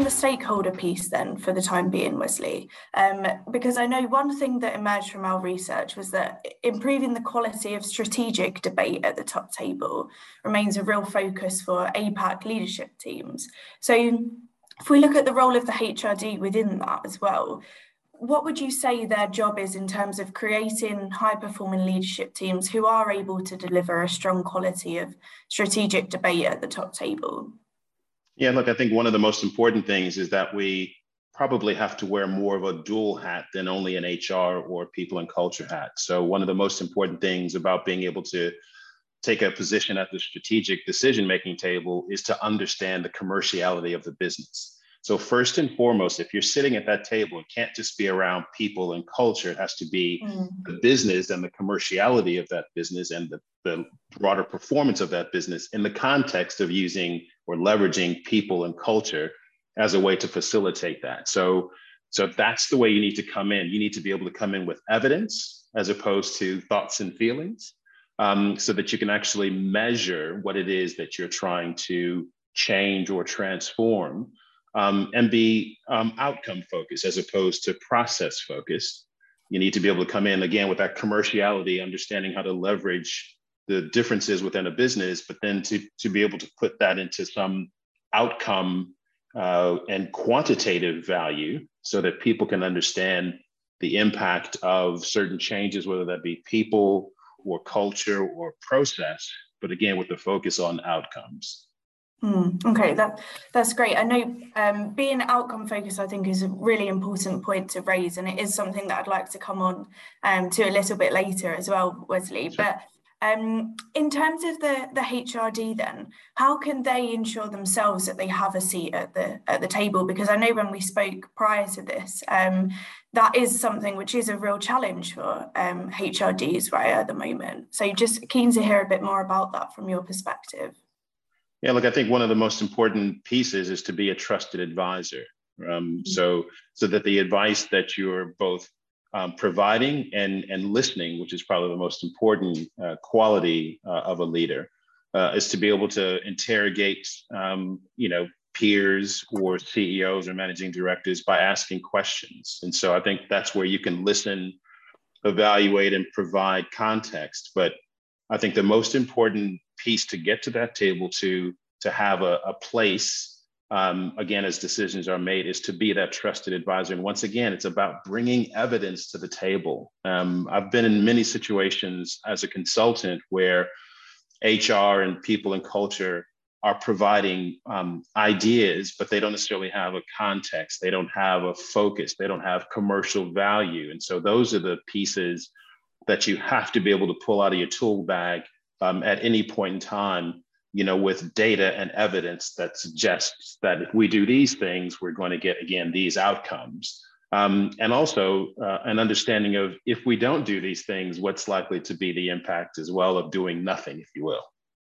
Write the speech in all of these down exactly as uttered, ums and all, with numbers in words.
the stakeholder piece then for the time being, Wesley, um, because I know one thing that emerged from our research was that improving the quality of strategic debate at the top table remains a real focus for A PAC leadership teams. So if we look at the role of the H R D within that as well, what would you say their job is in terms of creating high-performing leadership teams who are able to deliver a strong quality of strategic debate at the top table? Yeah, look, I think one of the most important things is that we probably have to wear more of a dual hat than only an H R or people and culture hat. So one of the most important things about being able to take a position at the strategic decision-making table is to understand the commerciality of the business. So first and foremost, if you're sitting at that table, it can't just be around people and culture. It has to be mm. the business and the commerciality of that business and the, the broader performance of that business in the context of using or leveraging people and culture as a way to facilitate that. So, so that's the way you need to come in. You need to be able to come in with evidence as opposed to thoughts and feelings, um, so that you can actually measure what it is that you're trying to change or transform. Um, and be um, outcome focused as opposed to process focused. You need to be able to come in again with that commerciality, understanding how to leverage the differences within a business, but then to, to be able to put that into some outcome uh, and quantitative value so that people can understand the impact of certain changes, whether that be people or culture or process, but again, with the focus on outcomes. Mm, okay, that that's great. I know um, being outcome focused, I think, is a really important point to raise, and it is something that I'd like to come on um, to a little bit later as well, Wesley. Sure. But um, in terms of the the H R D, then, how can they ensure themselves that they have a seat at the at the table? Because I know when we spoke prior to this, um, that is something which is a real challenge for um, H R Ds right at the moment. So, just keen to hear a bit more about that from your perspective. Yeah, look, I think one of the most important pieces is to be a trusted advisor. Um, so, so that the advice that you're both um, providing and, and listening, which is probably the most important uh, quality uh, of a leader, uh, is to be able to interrogate, um, you know, peers or C E Os or managing directors by asking questions. And so I think that's where you can listen, evaluate, and provide context. But I think the most important piece to get to that table to, to have a, a place, um, again, as decisions are made, is to be that trusted advisor. And once again, it's about bringing evidence to the table. Um, I've been in many situations as a consultant where H R and people and culture are providing um, ideas, but they don't necessarily have a context. They don't have a focus. They don't have commercial value. And so those are the pieces that you have to be able to pull out of your tool bag um, at any point in time, you know, with data and evidence that suggests that if we do these things, we're going to get, again, these outcomes. Um, and also uh, an understanding of if we don't do these things, what's likely to be the impact as well of doing nothing, if you will.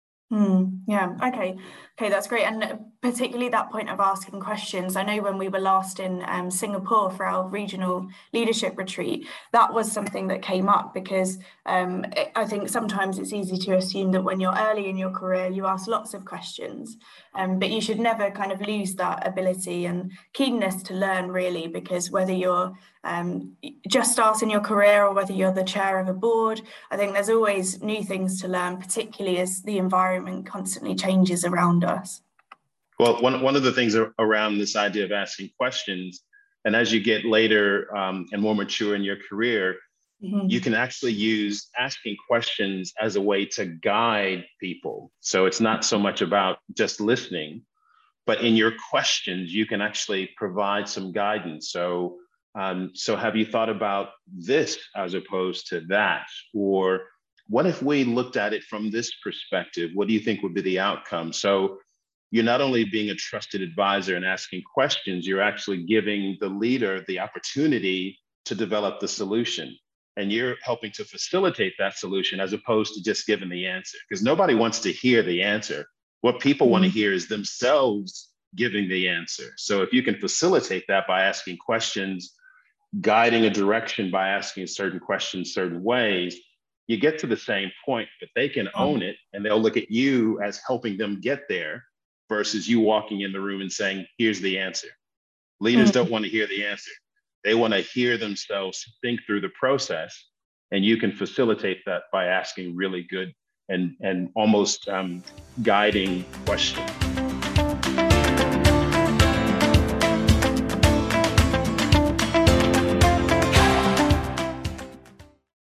Mm, yeah, okay. Okay, that's great. And particularly that point of asking questions. I know when we were last in um, Singapore for our regional leadership retreat, that was something that came up because um, it, I think sometimes it's easy to assume that when you're early in your career, you ask lots of questions, um, but you should never kind of lose that ability and keenness to learn, really, because whether you're um, just starting your career or whether you're the chair of a board, I think there's always new things to learn, particularly as the environment constantly changes around us. Well, one, one of the things around this idea of asking questions, and as you get later um, and more mature in your career, mm-hmm. you can actually use asking questions as a way to guide people. So it's not so much about just listening, but in your questions, you can actually provide some guidance. So, um, so have you thought about this as opposed to that? Or what if we looked at it from this perspective? What do you think would be the outcome? So you're not only being a trusted advisor and asking questions, you're actually giving the leader the opportunity to develop the solution. And you're helping to facilitate that solution as opposed to just giving the answer, because nobody wants to hear the answer. What people mm-hmm. want to hear is themselves giving the answer. So if you can facilitate that by asking questions, guiding a direction by asking certain questions certain ways, you get to the same point, but they can own it and they'll look at you as helping them get there versus you walking in the room and saying, here's the answer. Leaders mm. don't want to hear the answer. They want to hear themselves think through the process, and you can facilitate that by asking really good and, and almost um, guiding questions.